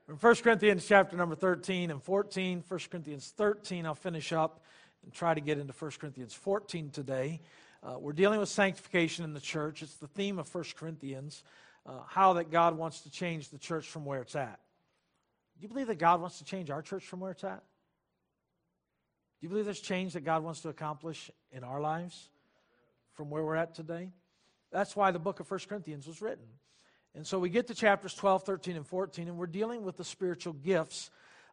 In 1 Corinthians chapter number 13 and 14, 1 Corinthians 13, I'll finish up and try to get into 1 Corinthians 14 today. We're dealing with sanctification in the church. It's the theme of 1 Corinthians, how that God wants to change the church from where it's at. Do you believe that God wants to change our church from where it's at? Do you believe there's change that God wants to accomplish in our lives from where we're at today? That's why the book of 1 Corinthians was written. And so we get to chapters 12, 13, and 14, and we're dealing with the spiritual gifts,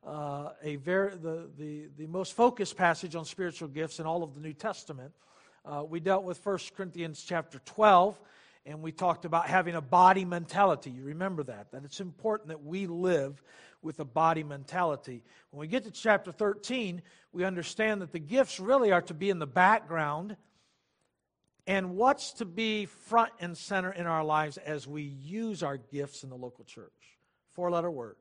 the most focused passage on spiritual gifts in all of the New Testament. We dealt with 1 Corinthians chapter 12, and we talked about having a body mentality. You remember that it's important that we live with a body mentality. When we get to chapter 13, we understand that the gifts really are to be in the background, and what's to be front and center in our lives as we use our gifts in the local church. 4-letter word.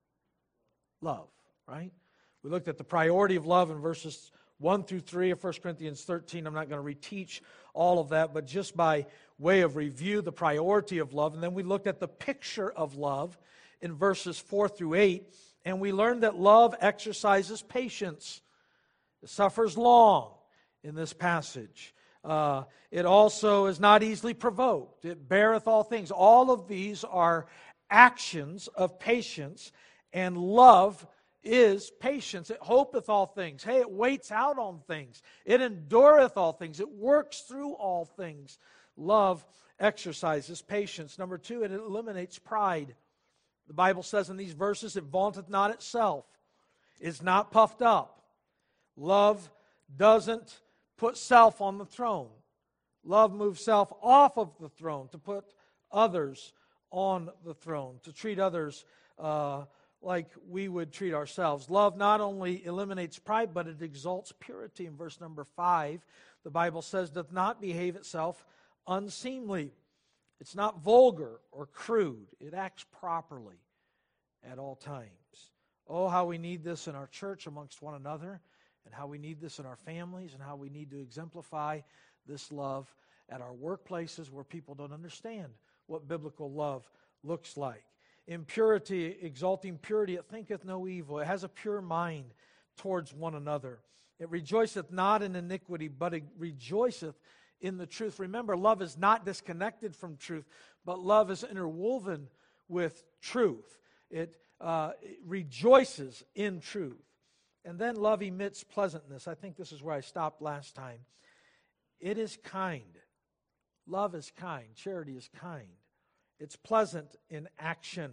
Love, right? We looked at the priority of love in verses 1 through 3 of 1 Corinthians 13. I'm not going to reteach all of that, but just by way of review, the priority of love. And then we looked at the picture of love in verses 4 through 8, and we learned that love exercises patience. It suffers long in this passage. It also is not easily provoked. It beareth all things. All of these are actions of patience, and love is patience. It hopeth all things. Hey, it waits out on things. It endureth all things. It works through all things. Love exercises patience. Number 2, it eliminates pride. The Bible says in these verses, it vaunteth not itself. It's not puffed up. Love doesn't put self on the throne. Love moves self off of the throne to put others on the throne, to treat others like we would treat ourselves. Love not only eliminates pride, but it exalts purity. In verse number 5, the Bible says, doth not behave itself unseemly. It's not vulgar or crude. It acts properly at all times. Oh, how we need this in our church amongst one another, and how we need this in our families, and how we need to exemplify this love at our workplaces where people don't understand what biblical love looks like. In purity, exalting purity, it thinketh no evil. It has a pure mind towards one another. It rejoiceth not in iniquity, but it rejoiceth in the truth. Remember, love is not disconnected from truth, but love is interwoven with truth. It rejoices in truth. And then love emits pleasantness. I think this is where I stopped last time. It is kind. Love is kind. Charity is kind. It's pleasant in action.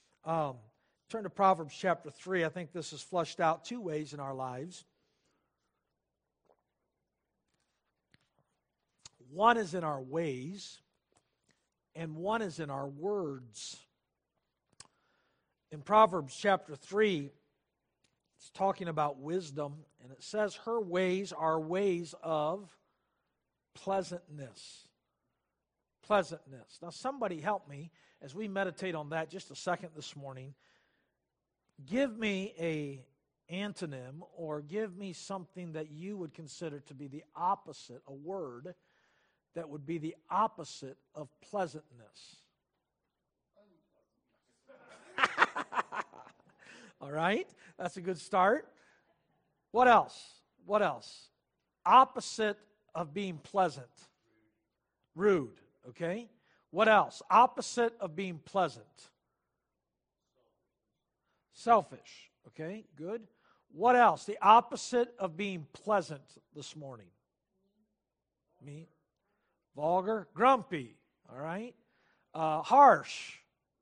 Turn to Proverbs chapter 3. I think this is flushed out 2 ways in our lives. One is in our ways, and one is in our words. In Proverbs chapter 3, it's talking about wisdom, and it says her ways are ways of pleasantness. Pleasantness. Now somebody help me as we meditate on that just a second this morning. Give me a antonym, or give me something that you would consider to be the opposite, a word that would be the opposite of pleasantness. All right, that's a good start. What else? What else? Opposite of being pleasant. Rude, okay? What else? Opposite of being pleasant. Selfish, okay? Good. What else? The opposite of being pleasant this morning. Mean. Vulgar, grumpy, all right? Harsh.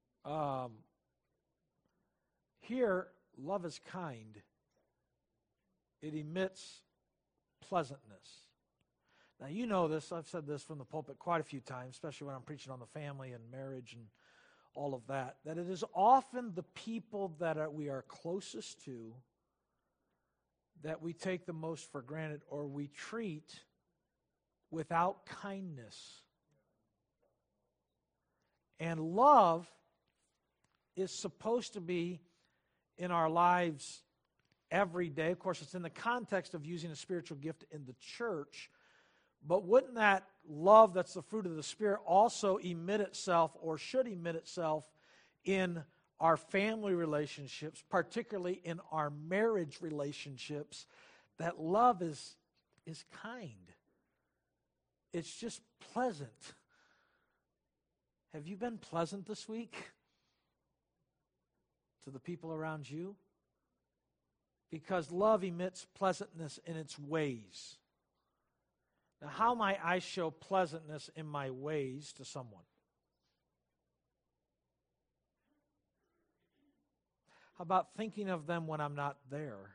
Here, love is kind. It emits pleasantness. Now, you know this. I've said this from the pulpit quite a few times, especially when I'm preaching on the family and marriage and all of that, that it is often the people that we are closest to that we take the most for granted, or we treat without kindness. And love is supposed to be in our lives every day. Of course, it's in the context of using a spiritual gift in the church. But wouldn't that love that's the fruit of the Spirit also emit itself, or should emit itself, in our family relationships, particularly in our marriage relationships, that love is kind. It's just pleasant. Have you been pleasant this week to the people around you? Because love emits pleasantness in its ways. Now, how might I show pleasantness in my ways to someone? How about thinking of them when I'm not there?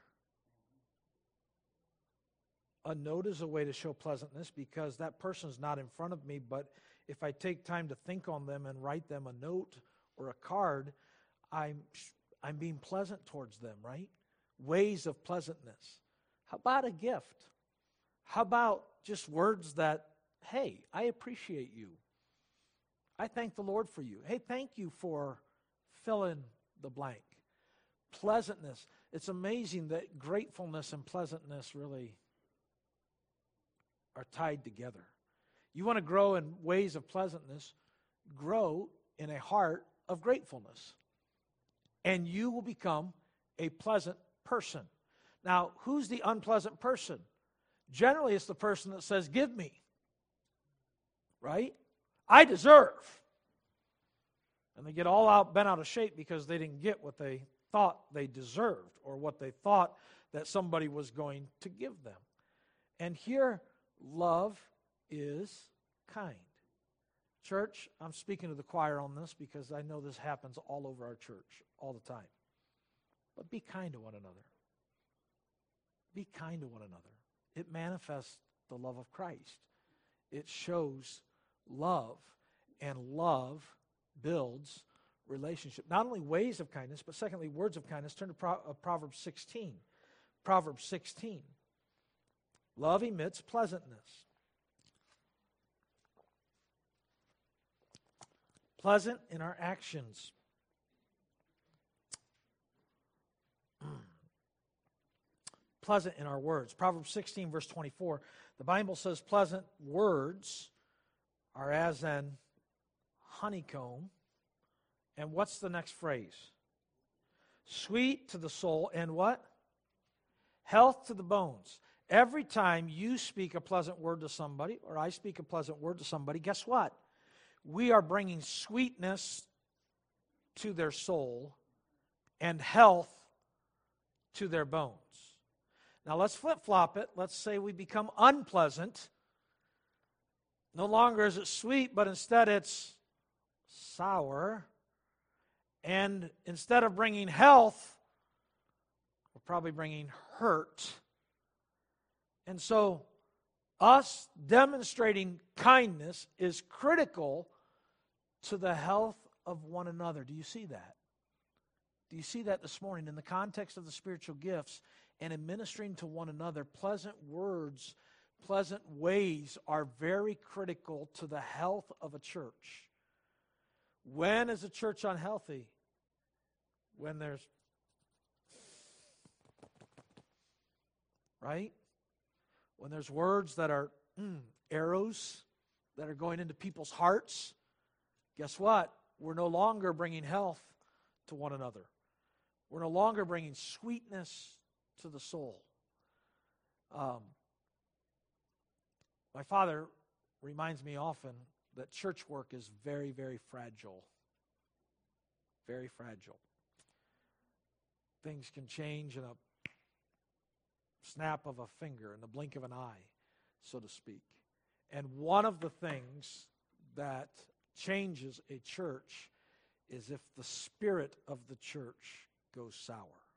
A note is a way to show pleasantness because that person's not in front of me, but if I take time to think on them and write them a note or a card, I'm being pleasant towards them, right? Ways of pleasantness. How about a gift? How about just words that, hey, I appreciate you. I thank the Lord for you. Hey, thank you for fill in the blank. Pleasantness. It's amazing that gratefulness and pleasantness really are tied together. You want to grow in ways of pleasantness, grow in a heart of gratefulness. And you will become a pleasant person. Now, who's the unpleasant person? Generally, it's the person that says, give me. Right? I deserve. And they get all bent out of shape because they didn't get what they thought they deserved or what they thought that somebody was going to give them. And here, love is kind. Church, I'm speaking to the choir on this because I know this happens all over our church all the time. But be kind to one another. Be kind to one another. It manifests the love of Christ. It shows love, and love builds relationship. Not only ways of kindness, but secondly, words of kindness. Turn to Proverbs 16. Proverbs 16. Love emits pleasantness. Pleasant in our actions. Pleasant in our words. Proverbs 16, verse 24. The Bible says pleasant words are as an honeycomb. And what's the next phrase? Sweet to the soul and what? Health to the bones. Every time you speak a pleasant word to somebody, or I speak a pleasant word to somebody, guess what? We are bringing sweetness to their soul and health to their bones. Now let's flip-flop it. Let's say we become unpleasant. No longer is it sweet, but instead it's sour. And instead of bringing health, we're probably bringing hurt. And so us demonstrating kindness is critical to the health of one another. Do you see that? Do you see that this morning in the context of the spiritual gifts and in ministering to one another? Pleasant words, pleasant ways are very critical to the health of a church. When is a church unhealthy? When there's, right? When there's words that are arrows that are going into people's hearts, guess what? We're no longer bringing health to one another. We're no longer bringing sweetness to the soul. My father reminds me often that church work is very, very fragile. Very fragile. Things can change in a snap of a finger, in the blink of an eye, so to speak. And one of the things that changes a church is if the spirit of the church goes sour.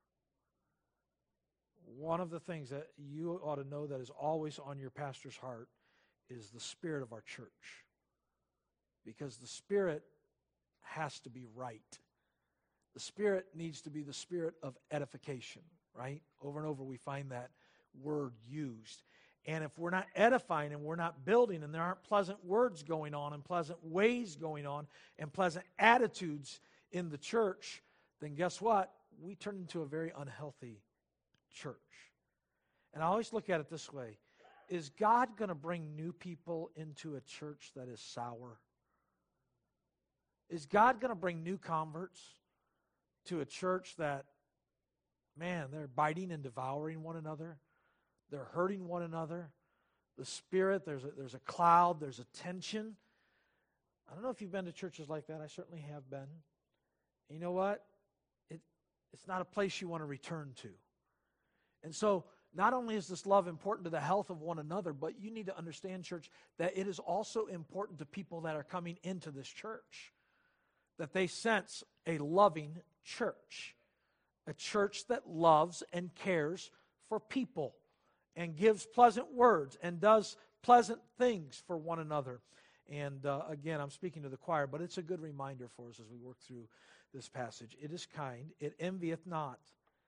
One of the things that you ought to know that is always on your pastor's heart is the spirit of our church. Because the spirit has to be right. The spirit needs to be the spirit of edification, right? Over and over we find that word used. And if we're not edifying and we're not building and there aren't pleasant words going on and pleasant ways going on and pleasant attitudes in the church, then guess what? We turn into a very unhealthy church. And I always look at it this way. Is God going to bring new people into a church that is sour? Is God going to bring new converts to a church that, man, they're biting and devouring one another. They're hurting one another. The spirit, there's a cloud, there's a tension. I don't know if you've been to churches like that. I certainly have been. You know what? It's not a place you want to return to. And so, not only is this love important to the health of one another, but you need to understand, church, that it is also important to people that are coming into this church, that they sense a loving church, a church that loves and cares for people and gives pleasant words and does pleasant things for one another. And again, I'm speaking to the choir, but it's a good reminder for us as we work through this passage. It is kind. It envieth not.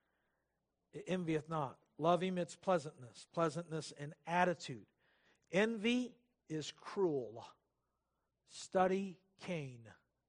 It envieth not. Love him, it's pleasantness and attitude. Envy is cruel. Study Cain.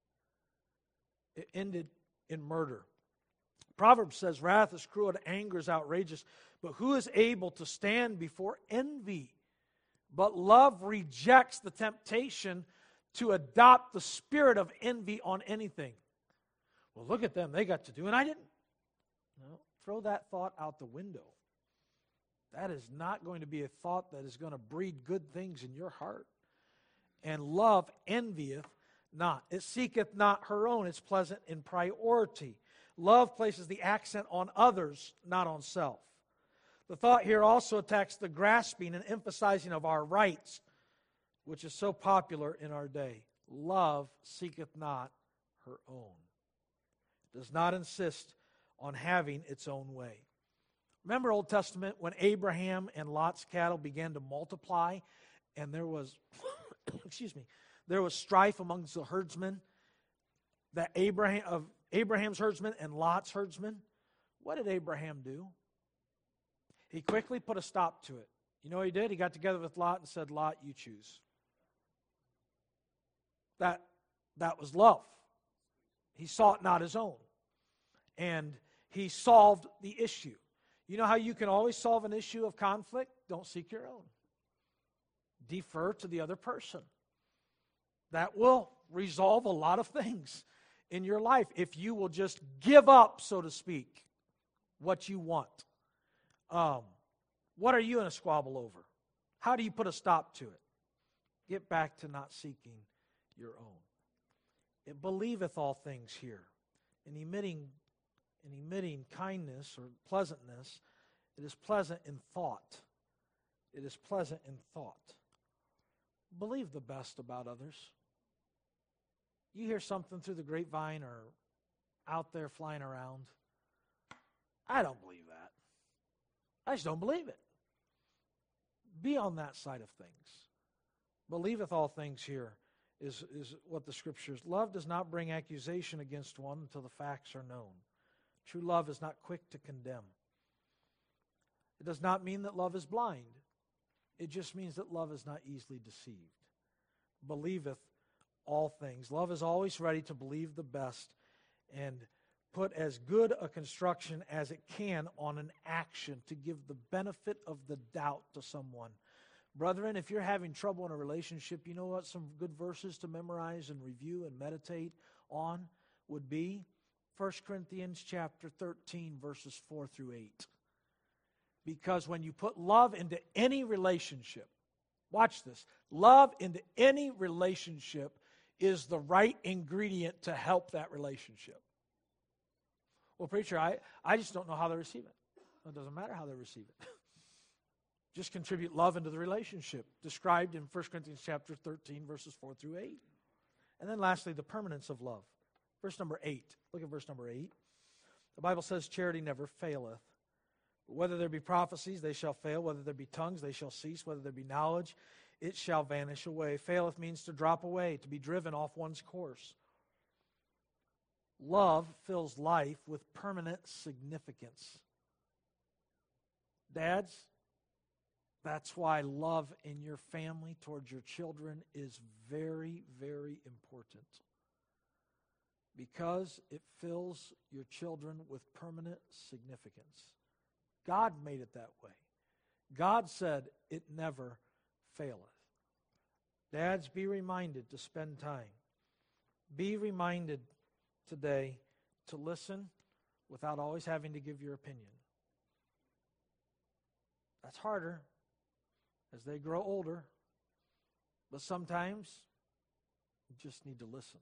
It ended in murder. Proverbs says, wrath is cruel and anger is outrageous, but who is able to stand before envy? But love rejects the temptation to adopt the spirit of envy on anything. Well, look at them. They got to do, and I didn't. No, throw that thought out the window. That is not going to be a thought that is going to breed good things in your heart. And love envieth not. It seeketh not her own. It's pleasant in priority. Love places the accent on others, not on self. The thought here also attacks the grasping and emphasizing of our rights, which is so popular in our day. Love seeketh not her own. It does not insist on having its own way. Remember Old Testament when Abraham and Lot's cattle began to multiply and there was, there was strife amongst the herdsmen, that Abraham's herdsmen and Lot's herdsmen. What did Abraham do? He quickly put a stop to it. You know what he did? He got together with Lot and said, Lot, you choose. That was love. He sought not his own. And he solved the issue. You know how you can always solve an issue of conflict? Don't seek your own. Defer to the other person. That will resolve a lot of things in your life if you will just give up, so to speak, what you want. What are you in a squabble over? How do you put a stop to it? Get back to not seeking your own. It believeth all things here. In emitting kindness or pleasantness, it is pleasant in thought. It is pleasant in thought. Believe the best about others. You hear something through the grapevine or out there flying around. I don't believe that. I just don't believe it. Be on that side of things. Believeth all things here is what the Scriptures. Love does not bring accusation against one until the facts are known. True love is not quick to condemn. It does not mean that love is blind. It just means that love is not easily deceived. Believeth all things. Love is always ready to believe the best and put as good a construction as it can on an action to give the benefit of the doubt to someone. Brethren, if you're having trouble in a relationship, you know what some good verses to memorize and review and meditate on would be? 1 Corinthians chapter 13, verses 4 through 8. Because when you put love into any relationship, watch this, love into any relationship is the right ingredient to help that relationship. Well, preacher, I just don't know how they receive it. Well, it doesn't matter how they receive it. Just contribute love into the relationship, described in 1 Corinthians chapter 13, verses 4 through 8. And then lastly, the permanence of love. Verse number 8. Look at verse number 8. The Bible says, charity never faileth. But whether there be prophecies, they shall fail. Whether there be tongues, they shall cease. Whether there be knowledge, it shall vanish away. Faileth means to drop away, to be driven off one's course. Love fills life with permanent significance. Dads, that's why love in your family towards your children is very, very important. Because it fills your children with permanent significance. God made it that way. God said it never faileth. Dads, be reminded to spend time. Be reminded today to listen without always having to give your opinion. That's harder as they grow older. But sometimes you just need to listen.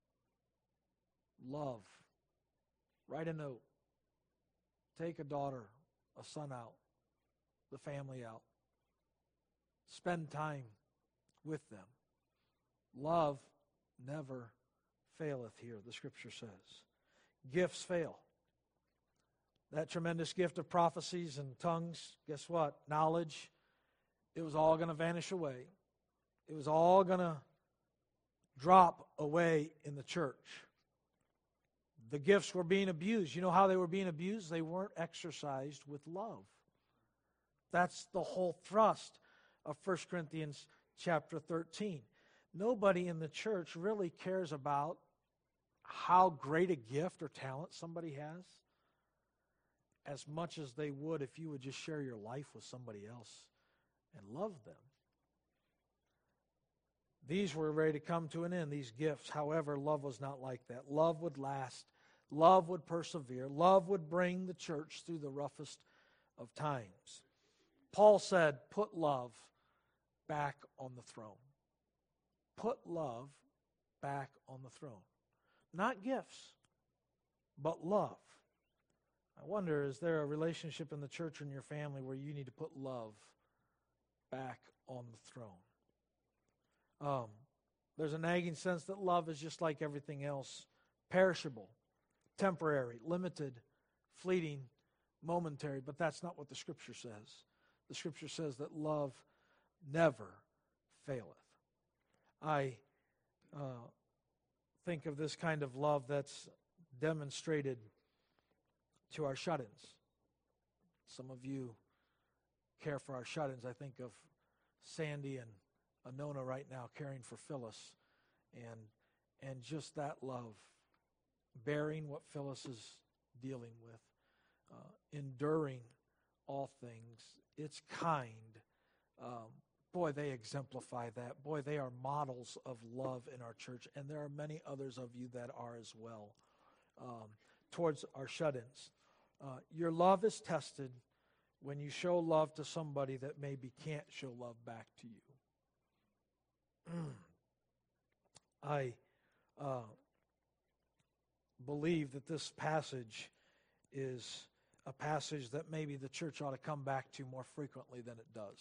Love. Write a note. Take a daughter, a son out, the family out. Spend time with them. Love never faileth here, the Scripture says. Gifts fail. That tremendous gift of prophecies and tongues, guess what? Knowledge, it was all going to vanish away. It was all going to drop away in the church. The gifts were being abused. You know how they were being abused? They weren't exercised with love. That's the whole thrust of 1 Corinthians chapter 13. Nobody in the church really cares about how great a gift or talent somebody has as much as they would if you would just share your life with somebody else and love them. These were ready to come to an end, these gifts. However, love was not like that. Love would last. Love would persevere. Love would bring the church through the roughest of times. Paul said, put love back on the throne. Put love back on the throne. Not gifts, but love. I wonder, is there a relationship in the church or in your family where you need to put love back on the throne? There's a nagging sense that love is just like everything else, perishable, temporary, limited, fleeting, momentary, but that's not what the Scripture says. The Scripture says that love never faileth. I think of this kind of love that's demonstrated to our shut-ins. Some of you care for our shut-ins. I think of Sandy and Anona right now caring for Phyllis, and just that love, bearing what Phyllis is dealing with, enduring all things. It's kind. Boy, they exemplify that. Boy, they are models of love in our church, and there are many others of you that are as well towards our shut-ins. Your love is tested when you show love to somebody that maybe can't show love back to you. I believe that this passage is a passage that maybe the church ought to come back to more frequently than it does.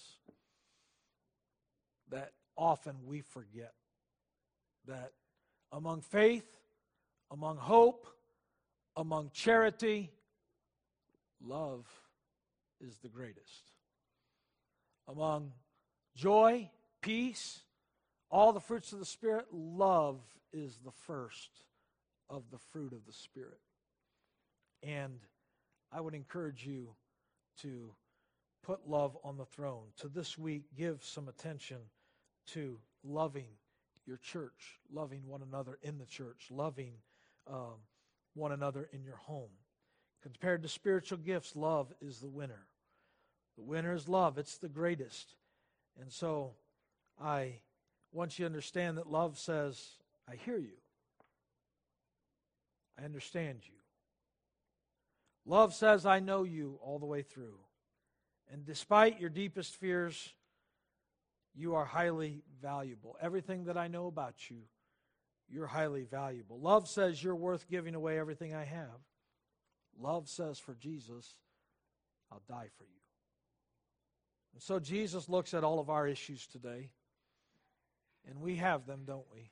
That often we forget that among faith, among hope, among charity, love is the greatest. Among joy, peace, all the fruits of the Spirit, love is the first of the fruit of the Spirit. And I would encourage you to put love on the throne. To this week, give some attention to loving your church, loving one another in the church, loving one another in your home. Compared to spiritual gifts, love is the winner. The winner is love. It's the greatest. And so I want you to understand that love says, I hear you. I understand you. Love says, I know you all the way through. And despite your deepest fears, you are highly valuable. Everything that I know about you, you're highly valuable. Love says you're worth giving away everything I have. Love says for Jesus, I'll die for you. And so Jesus looks at all of our issues today, and we have them, don't we?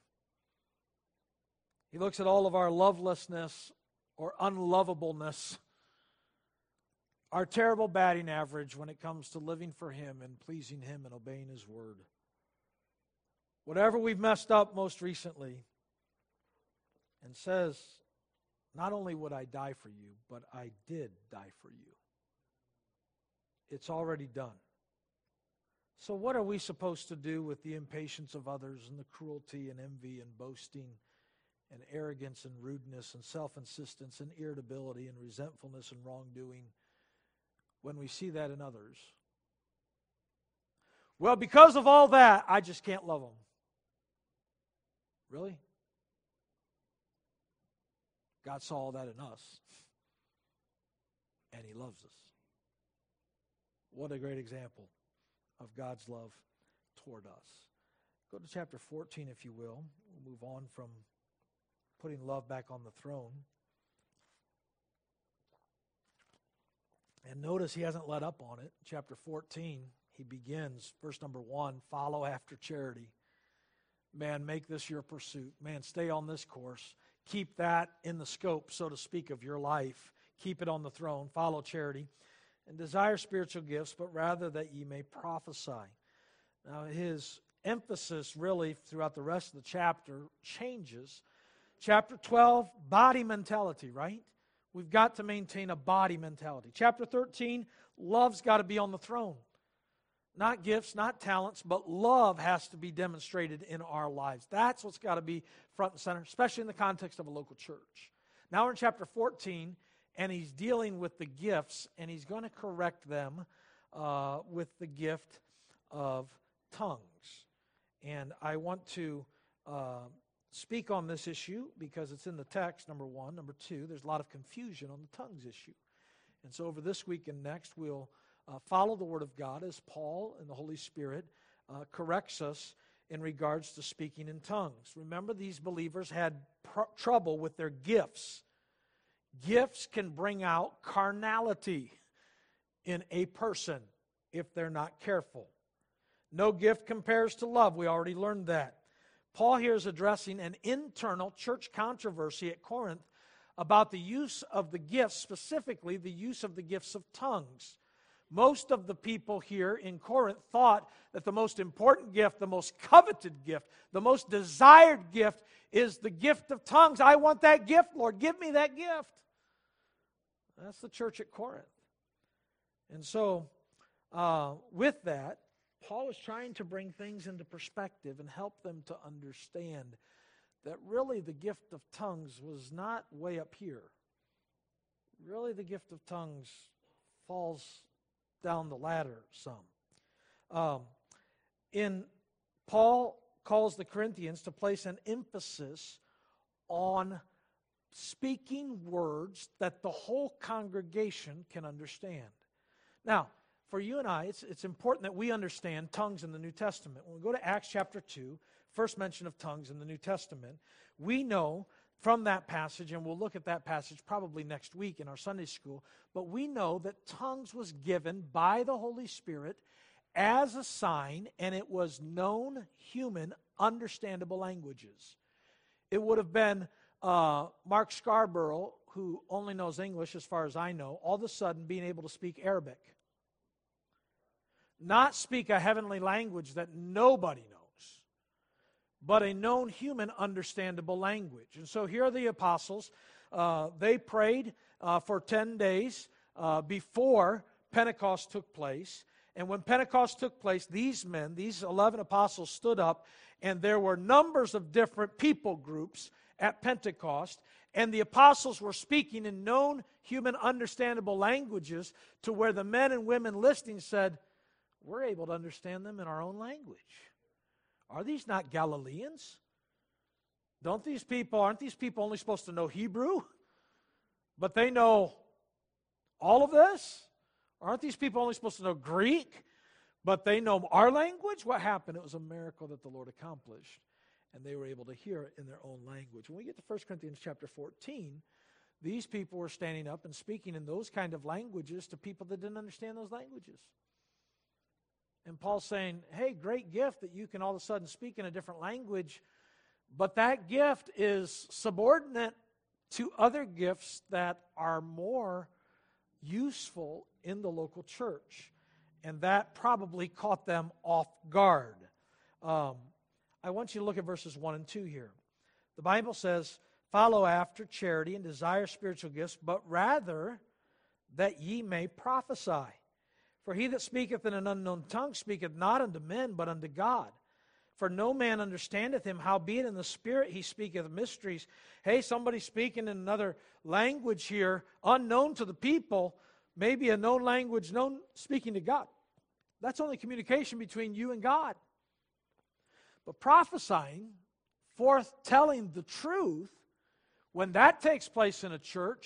He looks at all of our lovelessness or unlovableness, our terrible batting average when it comes to living for Him and pleasing Him and obeying His word. Whatever we've messed up most recently, and says, not only would I die for you, but I did die for you. It's already done. So what are we supposed to do with the impatience of others and the cruelty and envy and boasting and arrogance and rudeness and self-insistence and irritability and resentfulness and wrongdoing when we see that in others? Well, because of all that, I just can't love them. Really? God saw all that in us. loves us. What a great example of God's love toward us. Go to chapter 14, if you will. We'll move on from putting love back on the throne. And notice he hasn't let up on it. Chapter 14, he begins, verse number 1, follow after charity. Man, make this your pursuit. Man, stay on this course. Keep that in the scope, so to speak, of your life. Keep it on the throne. Follow charity. And desire spiritual gifts, but rather that ye may prophesy. Now, his emphasis really throughout the rest of the chapter changes. Chapter 12, body mentality, right? We've got to maintain a body mentality. Chapter 13, love's got to be on the throne. Not gifts, not talents, but love has to be demonstrated in our lives. That's what's got to be front and center, especially in the context of a local church. Now we're in chapter 14, and he's dealing with the gifts, and he's going to correct them with the gift of tongues. And I want to speak on this issue because it's in the text, number one. Number two, there's a lot of confusion on the tongues issue. And so over this week and next, we'll follow the Word of God as Paul and the Holy Spirit corrects us in regards to speaking in tongues. Remember, these believers had trouble with their gifts. Gifts can bring out carnality in a person if they're not careful. No gift compares to love. We already learned that. Paul here is addressing an internal church controversy at Corinth about the use of the gifts, specifically the use of the gifts of tongues. Most of the people here in Corinth thought that the most important gift, the most coveted gift, the most desired gift is the gift of tongues. I want that gift, Lord. Give me that gift. That's the church at Corinth. And so, with that, Paul is trying to bring things into perspective and help them to understand that really the gift of tongues was not way up here. Really the gift of tongues falls down the ladder some. Paul calls the Corinthians to place an emphasis on speaking words that the whole congregation can understand. Now, for you and I, it's important that we understand tongues in the New Testament. When we go to Acts chapter 2, first mention of tongues in the New Testament, we know from that passage, and we'll look at that passage probably next week in our Sunday school, but we know that tongues was given by the Holy Spirit as a sign, and it was known human, understandable languages. It would have been Mark Scarborough, who only knows English as far as I know, all of a sudden being able to speak Arabic. Not speak a heavenly language that nobody knows, but a known human understandable language. And so here are the apostles. They prayed for 10 days before Pentecost took place. And when Pentecost took place, these men, these 11 apostles stood up, and there were numbers of different people groups at Pentecost, and the apostles were speaking in known human understandable languages to where the men and women listening said, we're able to understand them in our own language. Are these not Galileans? Aren't these people only supposed to know Hebrew? But they know all of this? Aren't these people only supposed to know Greek? But they know our language? What happened? It was a miracle that the Lord accomplished. And they were able to hear it in their own language. When we get to 1 Corinthians chapter 14, these people were standing up and speaking in those kind of languages to people that didn't understand those languages. And Paul's saying, hey, great gift that you can all of a sudden speak in a different language, but that gift is subordinate to other gifts that are more useful in the local church. And that probably caught them off guard. I want you to look at verses 1 and 2 here. The Bible says, follow after charity and desire spiritual gifts, but rather that ye may prophesy. For he that speaketh in an unknown tongue speaketh not unto men, but unto God. For no man understandeth him, howbeit in the Spirit he speaketh mysteries. Hey, somebody speaking in another language here, unknown to the people, maybe a known language, known speaking to God. That's only communication between you and God. But prophesying, forth telling the truth, when that takes place in a church,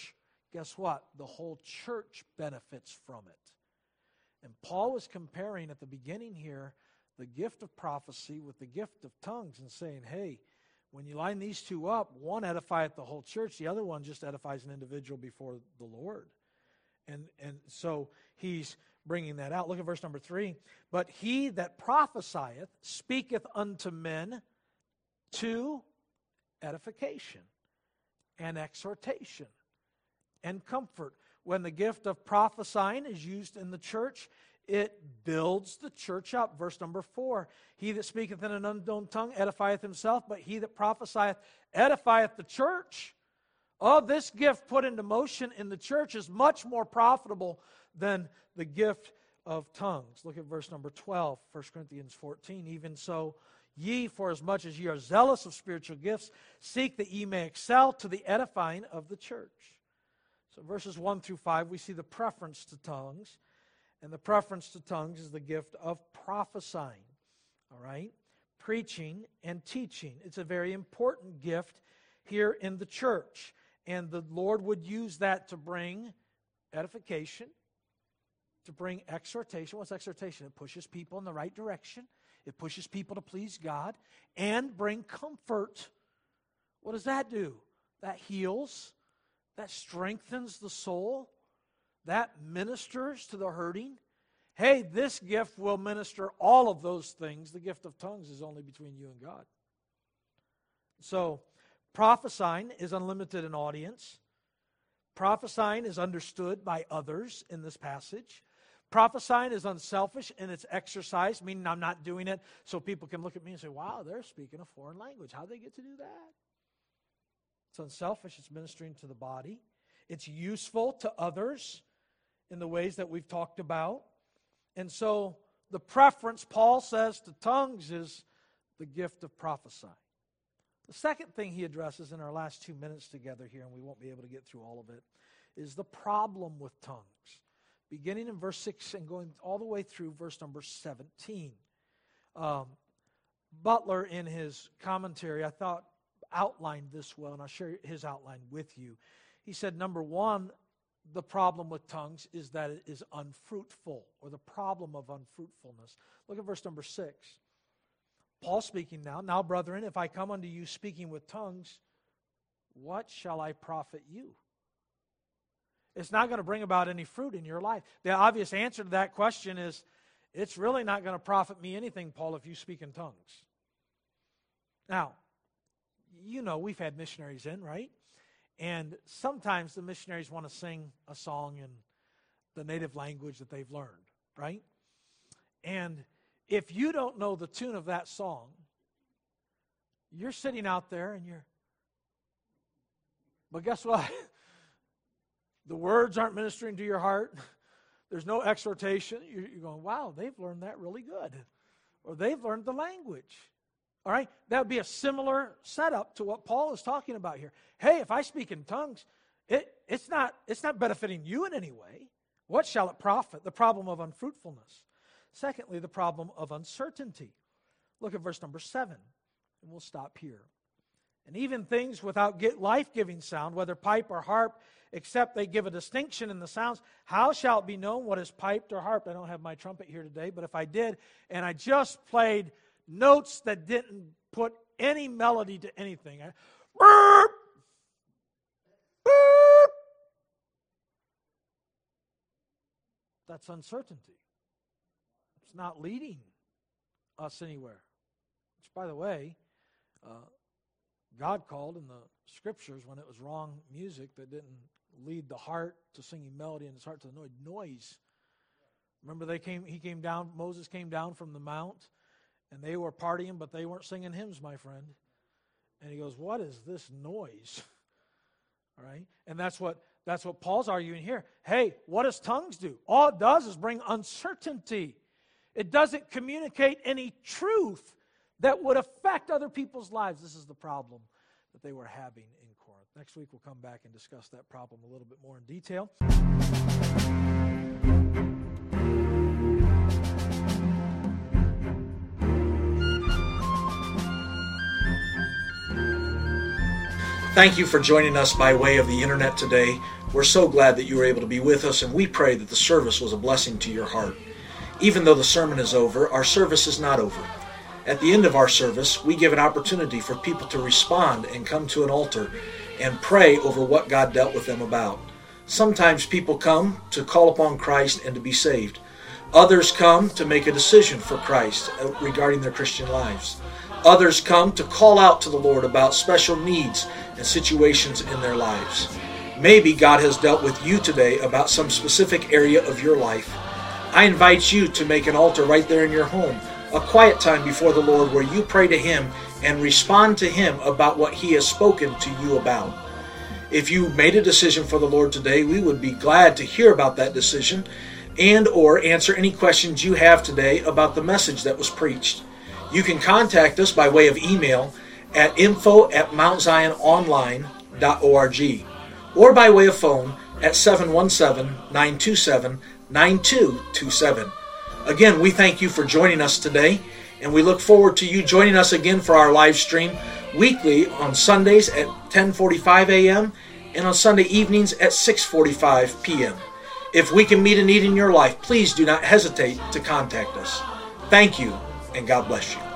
guess what? The whole church benefits from it. And Paul was comparing at the beginning here the gift of prophecy with the gift of tongues and saying, hey, when you line these two up, one edifieth the whole church, the other one just edifies an individual before the Lord. And so he's bringing that out. Look at verse number 3. But he that prophesieth speaketh unto men to edification and exhortation and comfort. When the gift of prophesying is used in the church, it builds the church up. Verse number 4, he that speaketh in an unknown tongue edifieth himself, but he that prophesieth edifieth the church. Oh, this gift put into motion in the church is much more profitable than the gift of tongues. Look at verse number 12, 1 Corinthians 14. Even so, ye, for as much as ye are zealous of spiritual gifts, seek that ye may excel to the edifying of the church. So verses 1 through 5, we see the preference to tongues. And the preference to tongues is the gift of prophesying. All right? Preaching and teaching. It's a very important gift here in the church. And the Lord would use that to bring edification, to bring exhortation. What's exhortation? It pushes people in the right direction. It pushes people to please God and bring comfort. What does that do? That heals. That strengthens the soul. That ministers to the hurting. Hey, this gift will minister all of those things. The gift of tongues is only between you and God. So, prophesying is unlimited in audience. Prophesying is understood by others in this passage. Prophesying is unselfish in its exercise, meaning I'm not doing it so people can look at me and say, wow, they're speaking a foreign language. How'd they get to do that? It's unselfish. It's ministering to the body. It's useful to others in the ways that we've talked about. And so the preference, Paul says, to tongues is the gift of prophesying. The second thing he addresses in our last 2 minutes together here, and we won't be able to get through all of it, is the problem with tongues. Beginning in verse 6 and going all the way through verse number 17. Butler, in his commentary, I thought outlined this well, and I'll share his outline with you. He said, number one, the problem with tongues is that it is unfruitful, or the problem of unfruitfulness. Look at verse number 6. Paul speaking now, now, brethren, if I come unto you speaking with tongues, what shall I profit you? It's not going to bring about any fruit in your life. The obvious answer to that question is, it's really not going to profit me anything, Paul, if you speak in tongues. Now, you know, we've had missionaries in, right? And sometimes the missionaries want to sing a song in the native language that they've learned, right? And if you don't know the tune of that song, you're sitting out there and but guess what? The words aren't ministering to your heart. There's no exhortation. You're going, wow, they've learned that really good. Or they've learned the language. All right? That would be a similar setup to what Paul is talking about here. Hey, if I speak in tongues, it's not benefiting you in any way. What shall it profit? The problem of unfruitfulness. Secondly, the problem of uncertainty. Look at verse number 7, and we'll stop here. And even things without life-giving sound, whether pipe or harp, except they give a distinction in the sounds, how shall it be known what is piped or harped? I don't have my trumpet here today, but if I did, and I just played notes that didn't put any melody to anything. That's uncertainty. It's not leading us anywhere. Which, by the way, God called in the Scriptures when it was wrong music that didn't lead the heart to singing melody and his heart to noise. Remember, Moses came down from the mount, and they were partying, but they weren't singing hymns, my friend. And he goes, what is this noise? All right? And that's what Paul's arguing here. Hey, what does tongues do? All it does is bring uncertainty. It doesn't communicate any truth that would affect other people's lives. This is the problem that they were having in Corinth. Next week we'll come back and discuss that problem a little bit more in detail. Thank you for joining us by way of the internet today. We're so glad that you were able to be with us, and we pray that the service was a blessing to your heart. Even though the sermon is over, our service is not over. At the end of our service, we give an opportunity for people to respond and come to an altar and pray over what God dealt with them about. Sometimes people come to call upon Christ and to be saved. Others come to make a decision for Christ regarding their Christian lives. Others come to call out to the Lord about special needs and situations in their lives. Maybe God has dealt with you today about some specific area of your life. I invite you to make an altar right there in your home, a quiet time before the Lord where you pray to Him and respond to Him about what He has spoken to you about. If you made a decision for the Lord today, we would be glad to hear about that decision and or answer any questions you have today about the message that was preached. You can contact us by way of email at info@mountziononline.org or by way of phone at 717-927-9227. Again, we thank you for joining us today, and we look forward to you joining us again for our live stream weekly on Sundays at 10:45 a.m. and on Sunday evenings at 6:45 p.m. If we can meet a need in your life, please do not hesitate to contact us. Thank you, and God bless you.